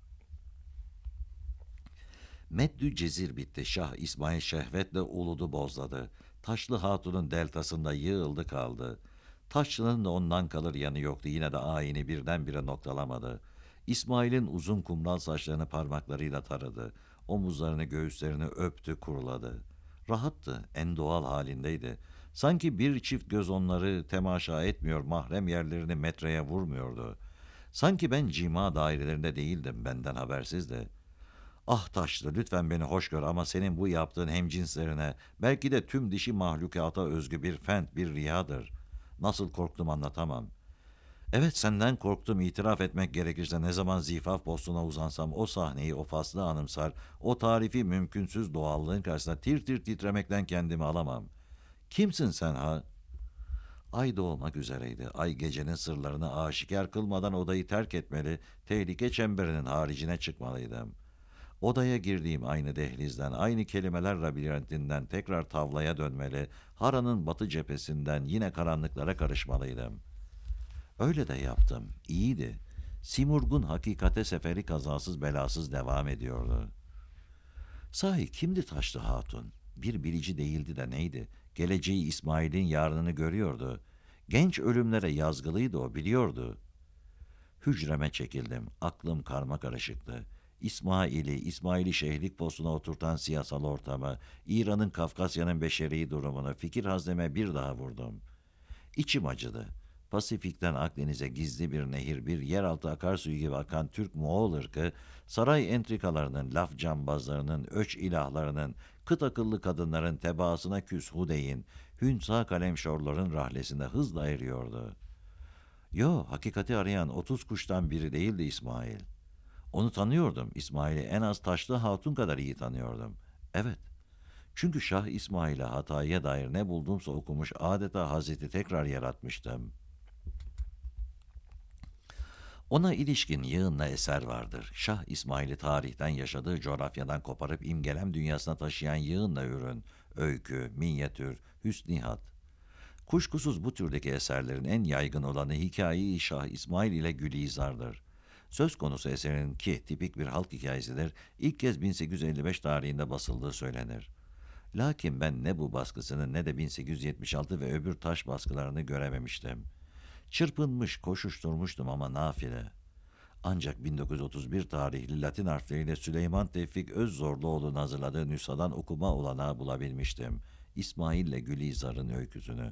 Meddü Cezir bitti. Şah İsmail şehvetle uludu bozladı. Taşlı Hatun'un deltasında yığıldı kaldı. Taşlı'nın da ondan kalır yanı yoktu. Yine de ayini birdenbire noktalamadı. İsmail'in uzun kumral saçlarını parmaklarıyla taradı. Omuzlarını, göğüslerini öptü, kuruladı. Rahattı, en doğal halindeydi. Sanki bir çift göz onları temaşa etmiyor, mahrem yerlerini metreye vurmuyordu. Sanki ben cima dairelerinde değildim, benden habersizdi. Ah Taşlı, lütfen beni hoş gör, ama senin bu yaptığın hemcinslerine, belki de tüm dişi mahlukata özgü bir fent, bir riyadır. Nasıl korktum anlatamam. Evet, senden korktum, itiraf etmek gerekirse ne zaman zifaf postuna uzansam o sahneyi, o faslı anımsar, o tarifi mümkünsüz doğallığın karşısında tir tir titremekten kendimi alamam. Kimsin sen ha? Ay doğmak üzereydi. Ay gecenin sırlarını aşikar kılmadan odayı terk etmeli, tehlike çemberinin haricine çıkmalıydım. Odaya girdiğim aynı dehlizden, aynı kelimeler labirentinden tekrar tavlaya dönmeli, Hara'nın batı cephesinden yine karanlıklara karışmalıydım. Öyle de yaptım. İyiydi. Simurg'un hakikate seferi kazasız belasız devam ediyordu. Sahi kimdi Taşlı Hatun? Bir bilici değildi de neydi? Geleceği İsmail'in yarınını görüyordu. Genç ölümlere yazgılıydı, o biliyordu. Hücreme çekildim. Aklım karma karışıktı. İsmail'i, İsmail'i şeyhlik postuna oturtan siyasal ortamı, İran'ın Kafkasya'nın beşeri durumunu, fikir hazneme bir daha vurdum. İçim acıdı. Pasifik'ten Akdeniz'e gizli bir nehir, bir yeraltı akarsuyu gibi akan Türk Moğol ırkı, saray entrikalarının, laf cambazlarının, öç ilahlarının, kıt akıllı kadınların tebaasına küs Hudey'in, hünsa kalemşorların rahlesinde hızla eriyordu. Yo, hakikati arayan otuz kuştan biri değildi İsmail. Onu tanıyordum. İsmail'i en az Taşlı Hatun kadar iyi tanıyordum. Evet, çünkü Şah İsmail'e hataya dair ne buldumsa okumuş, adeta Hazreti tekrar yaratmıştım. Ona ilişkin yığınla eser vardır. Şah İsmail'i tarihten, yaşadığı coğrafyadan koparıp imgelem dünyasına taşıyan yığınla ürün, öykü, minyatür, hüsnihat. Kuşkusuz bu türdeki eserlerin en yaygın olanı Hikaye-i Şah İsmail ile Gülizar'dır. Söz konusu eserin ki tipik bir halk hikayesidir, ilk kez bin sekiz yüz elli beş tarihinde basıldığı söylenir. Lakin ben ne bu baskısını ne de bin sekiz yüz yetmiş altı ve öbür taş baskılarını görememiştim. Çırpınmış, koşuşturmuştum ama nafile. Ancak bin dokuz yüz otuz bir tarihli Latin harfleriyle Süleyman Tevfik Özzorluoğlu'nun hazırladığı nüshadan okuma olanağı bulabilmiştim. İsmail ile Gülizar'ın öyküsünü.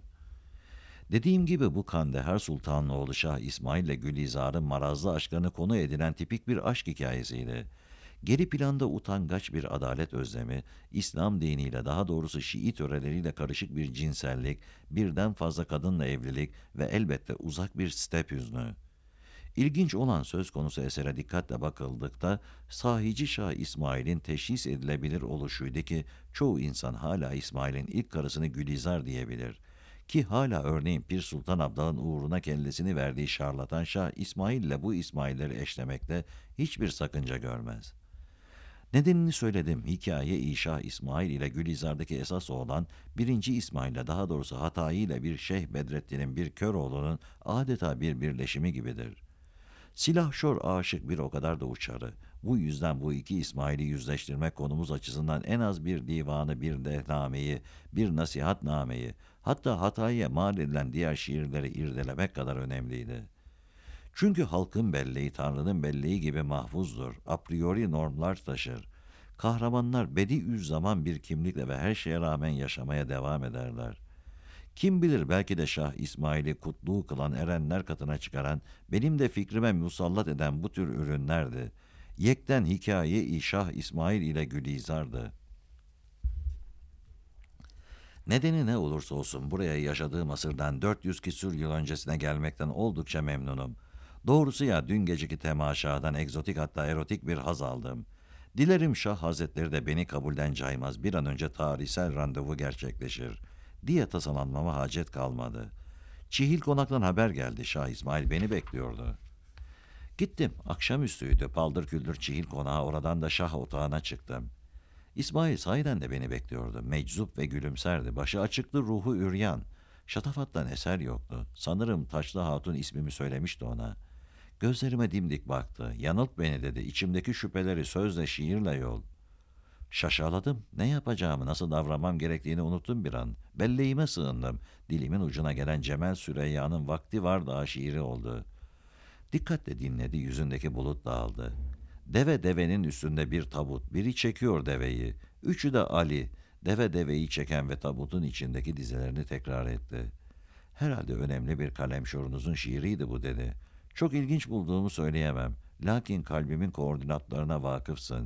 Dediğim gibi bu Kandahar Sultanoğlu Şah İsmail ile Gülizar'ın marazlı aşklarını konu edilen tipik bir aşk hikayesiydi. Geri planda utangaç bir adalet özlemi, İslam diniyle, daha doğrusu Şii töreleriyle karışık bir cinsellik, birden fazla kadınla evlilik ve elbette uzak bir step hüznü. İlginç olan söz konusu esere dikkatle bakıldıkta sahici Şah İsmail'in teşhis edilebilir oluşuydu ki çoğu insan hala İsmail'in ilk karısını Gülizar diyebilir. Ki hala örneğin Pir Sultan Abdal'ın uğruna kellesini verdiği şarlatan Şah İsmail ile bu İsmail'leri eşlemekte hiçbir sakınca görmez. Nedenini söyledim. Hikaye-i Şah İsmail ile Gülizar'daki esas oğlan birinci İsmail'le, daha doğrusu Hatayi ile bir Şeyh Bedrettin'in bir kör oğlunun adeta bir birleşimi gibidir. Silahşor aşık bir o kadar da uçarı. Bu yüzden bu iki İsmail'i yüzleştirmek konumuz açısından en az bir divanı, bir dehnameyi, bir nasihatnameyi, hatta Hatayi'ye mal edilen diğer şiirleri irdelemek kadar önemliydi. Çünkü halkın belleği Tanrı'nın belleği gibi mahfuzdur, a priori normlar taşır. Kahramanlar bediüzzaman bir kimlikle ve her şeye rağmen yaşamaya devam ederler. Kim bilir belki de Şah İsmail'i kutlu kılan erenler katına çıkaran, benim de fikrime musallat eden bu tür ürünlerdi. Yekten hikaye-i Şah İsmail ile Gülizar'dı. Nedeni ne olursa olsun buraya yaşadığım asırdan dört yüz küsur yıl öncesine gelmekten oldukça memnunum. Doğrusu ya dün geceki temaşadan egzotik hatta erotik bir haz aldım. Dilerim Şah Hazretleri de beni kabulden caymaz, bir an önce tarihsel randevu gerçekleşir diye tasalanmama hacet kalmadı. Çihil konaktan haber geldi. Şah İsmail beni bekliyordu. Gittim. Akşamüstüydü. Paldır küldür Çihil konağı, oradan da Şah otağına çıktım. İsmail sahiden de beni bekliyordu. Meczup ve gülümserdi. Başı açıktı, ruhu üryan. Şatafattan eser yoktu. Sanırım Taçlı Hatun ismimi söylemişti ona. Gözlerime dimdik baktı. Yanılt beni dedi. İçimdeki şüpheleri sözle, şiirle yol. Şaşaladım. Ne yapacağımı, nasıl davranmam gerektiğini unuttum bir an. Belleğime sığındım. Dilimin ucuna gelen Cemel Süreyya'nın Vakti Var Daha şiiri oldu. Dikkatle dinledi, yüzündeki bulut dağıldı. Deve devenin üstünde bir tabut, biri çekiyor deveyi. Üçü de Ali, deve deveyi çeken ve tabutun içindeki dizelerini tekrar etti. Herhalde önemli bir kalemşorunuzun şiiriydi bu dedi. Çok ilginç bulduğumu söyleyemem. Lakin kalbimin koordinatlarına vakıfsın.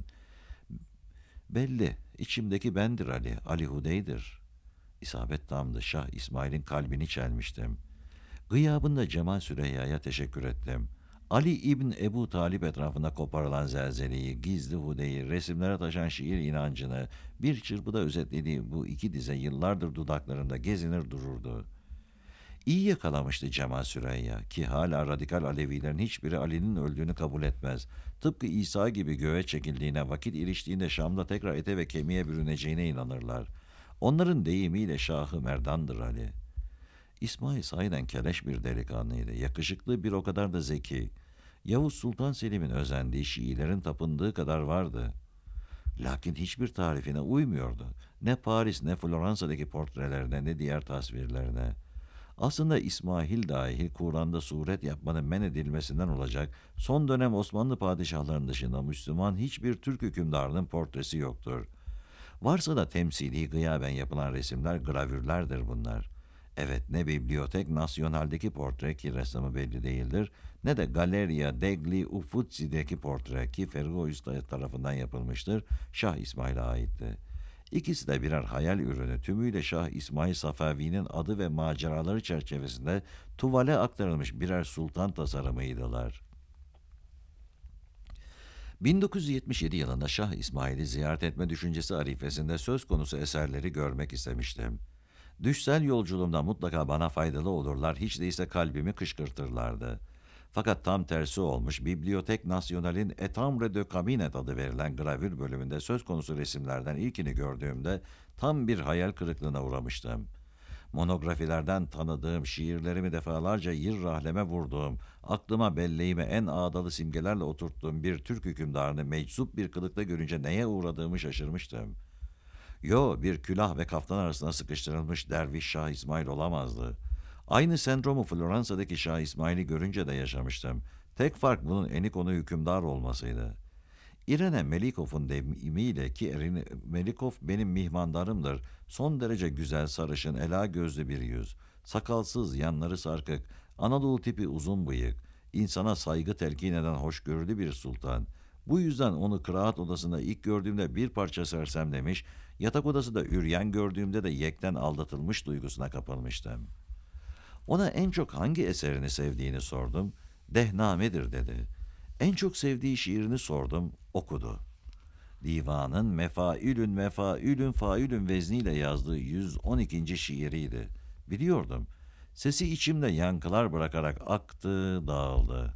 Belli, içimdeki bendir Ali, Ali Hudey'dir. İsabet tamdı, Şah İsmail'in kalbini çelmiştim. Gıyabında Cemal Süreyya'ya teşekkür ettim. Ali İbn Ebu Talip etrafında koparılan zelzeleyi, gizli Hudey'i, resimlere taşan şiir inancını bir çırpıda özetlediği bu iki dize yıllardır dudaklarında gezinir dururdu. İyi yakalamıştı Cemal Süreyya ki hala radikal Alevilerin hiçbiri Ali'nin öldüğünü kabul etmez. Tıpkı İsa gibi göğe çekildiğine, vakit iliştiğinde Şam'da tekrar ete ve kemiğe bürüneceğine inanırlar. Onların deyimiyle Şahı Merdan'dır Ali. İsmail sahiden keleş bir delikanlıydı. Yakışıklı, bir o kadar da zeki. Yavuz Sultan Selim'in özendiği, Şiilerin tapındığı kadar vardı. Lakin hiçbir tarifine uymuyordu. Ne Paris ne Floransa'daki portrelerine ne diğer tasvirlerine. Aslında İsmail dahi Kur'an'da suret yapmanın men edilmesinden olacak son dönem Osmanlı padişahlarının dışında Müslüman hiçbir Türk hükümdarının portresi yoktur. Varsa da temsili gıyaben yapılan resimler, gravürlerdir bunlar. Evet, ne Bibliotek Nasyonel'deki portre ki ressamı belli değildir, ne de Galleria degli Uffizi'deki portre ki Ferruccio tarafından yapılmıştır, Şah İsmail'e aitti. İkisi de birer hayal ürünü, tümüyle Şah İsmail Safavi'nin adı ve maceraları çerçevesinde tuvale aktarılmış birer sultan tasarımıydılar. bin dokuz yüz yetmiş yedi yılında Şah İsmail'i ziyaret etme düşüncesi arifesinde söz konusu eserleri görmek istemiştim. Düşsel yolculuğumda mutlaka bana faydalı olurlar, hiç değilse kalbimi kışkırtırlardı. Fakat tam tersi olmuş, Bibliotek Nasyonel'in Etamre de Cabinet adı verilen gravür bölümünde söz konusu resimlerden ilkini gördüğümde tam bir hayal kırıklığına uğramıştım. Monografilerden tanıdığım, şiirlerimi defalarca yır rahleme vurduğum, aklıma belleğime en ağdalı simgelerle oturttuğum bir Türk hükümdarını meczup bir kılıkta görünce neye uğradığımı şaşırmıştım. Yo, bir külah ve kaftan arasına sıkıştırılmış derviş Şah İsmail olamazdı. Aynı sendromu Floransa'daki Şah İsmail'i görünce de yaşamıştım. Tek fark bunun eni konu hükümdar olmasıydı. İrene Melikov'un deyimiyle ki Irene Melikov benim mihmandarımdır. Son derece güzel, sarışın, ela gözlü bir yüz. Sakalsız, yanları sarkık, Anadolu tipi uzun bıyık, insana saygı telkin eden hoşgörülü bir sultan. Bu yüzden onu kıraat odasında ilk gördüğümde bir parça sersemlemiş, yatak odası da üryan gördüğümde de yekten aldatılmış duygusuna kapılmıştım. Ona en çok hangi eserini sevdiğini sordum. Dehnamedir dedi. En çok sevdiği şiirini sordum, okudu. Divanın mefaülün mefaülün faülün vezniyle yazdığı yüz on ikinci şiiriydi. Biliyordum. Sesi içimde yankılar bırakarak aktı, dağıldı.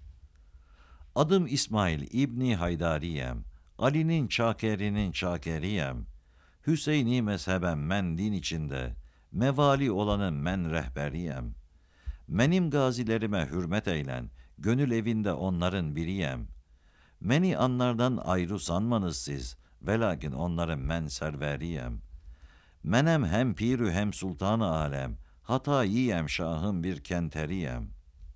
Adım İsmail İbni Haydariyem. Ali'nin çakerinin çakeriyem. Hüseyni mezhebem men din içinde. Mevali olanın men rehberiyem. Menim gazilerime hürmet eylen. Gönül evinde onların biriyem. Meni anlardan ayrı sanmanız siz. Velakin onların men serveriyem. Menem hem pirü hem sultanı alem. Hata yiyem şahım bir kenteriyem.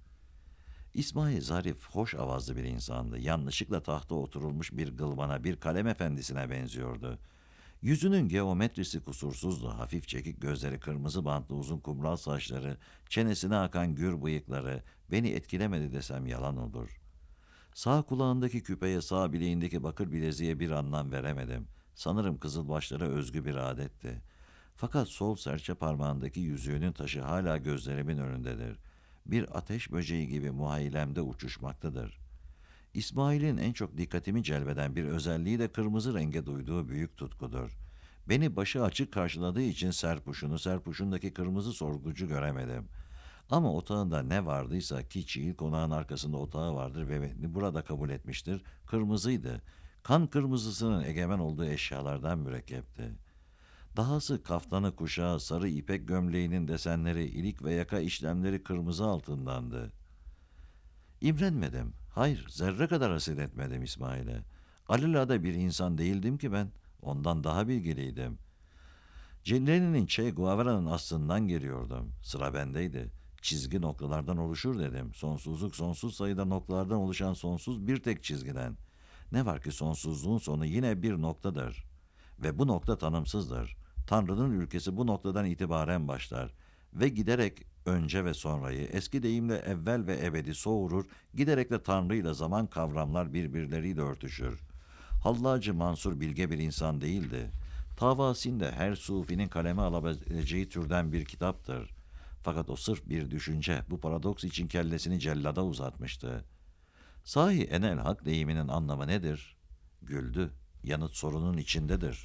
İsmail zarif, hoş avazlı bir insandı. Yanlışlıkla tahta oturulmuş bir gılbana, bir kalem efendisine benziyordu. Yüzünün geometrisi kusursuzdu. Hafif çekik gözleri, kırmızı bantlı uzun kumral saçları, çenesine akan gür bıyıkları beni etkilemedi desem yalan olur. Sağ kulağındaki küpeye, sağ bileğindeki bakır bileziğe bir anlam veremedim. Sanırım kızılbaşlara özgü bir adetti. Fakat sol serçe parmağındaki yüzüğünün taşı hala gözlerimin önündedir. Bir ateş böceği gibi muhayyilemde uçuşmaktadır. İsmail'in en çok dikkatimi celbeden bir özelliği de kırmızı renge duyduğu büyük tutkudur. Beni başı açık karşıladığı için serpuşunu, serpuşundaki kırmızı sorgucu göremedim. Ama otağında ne vardıysa ki Çiğil konağın arkasında otağı vardır ve beni burada kabul etmiştir, kırmızıydı. Kan kırmızısının egemen olduğu eşyalardan mürekkepti. Dahası kaftanı, kuşağı, sarı ipek gömleğinin desenleri, ilik ve yaka işlemleri kırmızı altındandı. İmrenmedim. Hayır, zerre kadar haset etmedim İsmail'e. Alelade bir insan değildim ki ben. Ondan daha bilgiliydim. Celleni'nin Che Guevara'nın aslından geliyordum. Sıra bendeydi. Çizgi noktalardan oluşur dedim. Sonsuzluk sonsuz sayıda noktalardan oluşan sonsuz bir tek çizgiden. Ne var ki sonsuzluğun sonu yine bir noktadır. Ve bu nokta tanımsızdır. Tanrı'nın ülkesi bu noktadan itibaren başlar. Ve giderek önce ve sonrayı, eski deyimle evvel ve ebedi soğurur, giderek de Tanrı ile zaman kavramlar birbirleriyle örtüşür. Hallacı Mansur bilge bir insan değildi. Tavasin de her sufinin kaleme alabileceği türden bir kitaptır. Fakat o sırf bir düşünce, bu paradoks için kellesini cellada uzatmıştı. Sahi enel hak deyiminin anlamı nedir? Güldü. Yanıt sorunun içindedir.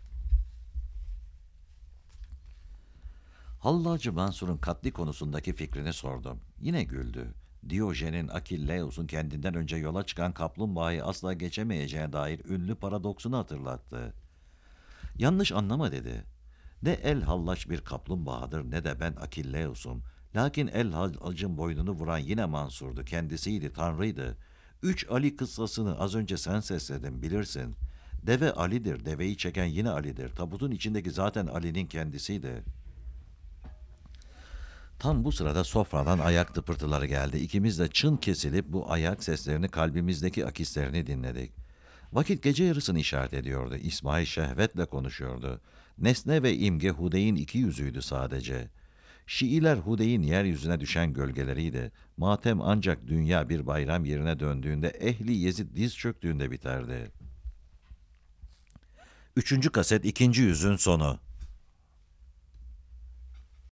Hallacı Mansur'un katli konusundaki fikrini sordum. Yine güldü. Diyojen'in Akilleus'un kendinden önce yola çıkan kaplumbağayı asla geçemeyeceğine dair ünlü paradoksunu hatırlattı. Yanlış anlama dedi. Ne el hallaç bir kaplumbağadır ne de ben Akilleus'um. Lakin el hallacın boynunu vuran yine Mansur'du. Kendisiydi, Tanrı'ydı. Üç Ali kıssasını az önce sen sesledin, bilirsin. Deve Ali'dir, deveyi çeken yine Ali'dir. Tabutun içindeki zaten Ali'nin kendisiydi. Tam bu sırada sofradan ayak tıpırtıları geldi. İkimiz de çın kesilip bu ayak seslerini, kalbimizdeki akislerini dinledik. Vakit gece yarısını işaret ediyordu. İsmail şehvetle konuşuyordu. Nesne ve imge Hudey'in iki yüzüydü sadece. Şiiler Hudey'in yeryüzüne düşen gölgeleriydi. Matem ancak dünya bir bayram yerine döndüğünde, ehli Yezid diz çöktüğünde biterdi. Üçüncü kaset, ikinci yüzün sonu.